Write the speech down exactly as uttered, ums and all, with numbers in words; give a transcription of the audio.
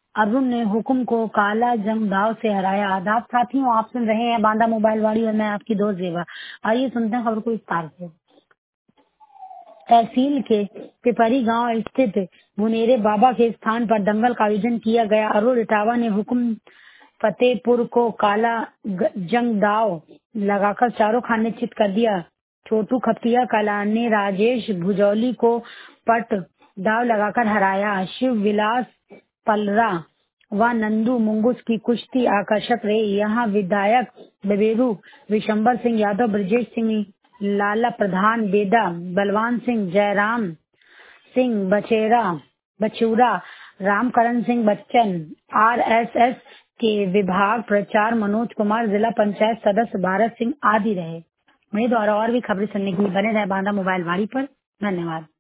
अरुण ने हुकुम को काला जंग दाव से हराया। आदाब साथियों, आप सुन रहे हैं बांदा मोबाइल वाड़ी और मैं आपकी दोस्त जेबा। आइए सुनते हैं खबर को विस्तार से। तहसील के पिपरी गांव स्थित मुनेरे बाबा के स्थान पर दंगल का आयोजन किया गया। अरुण इटावा ने हुकुम फतेहपुर को काला जंग दाव लगाकर चारों खाने चित कर दिया। छोटू खपिया कला ने राजेश भुजौली को पट दाव लगाकर हराया। शिव विलास पलरा व नंदू मुंगुस की कुश्ती आकर्षक रही। यहाँ विधायक बबेरू विशंबर सिंह यादव, ब्रजेश सिंह, लाला प्रधान, बेदा, बलवान सिंह, जयराम सिंह बचेरा बचूरा, रामकरण सिंह बच्चन, आरएसएस के विभाग प्रचार मनोज कुमार, जिला पंचायत सदस्य भारत सिंह आदि रहे। मेरे द्वारा और भी खबरें सुनने के लिए बने रहे बांदा मोबाइल वाड़ी पर। धन्यवाद।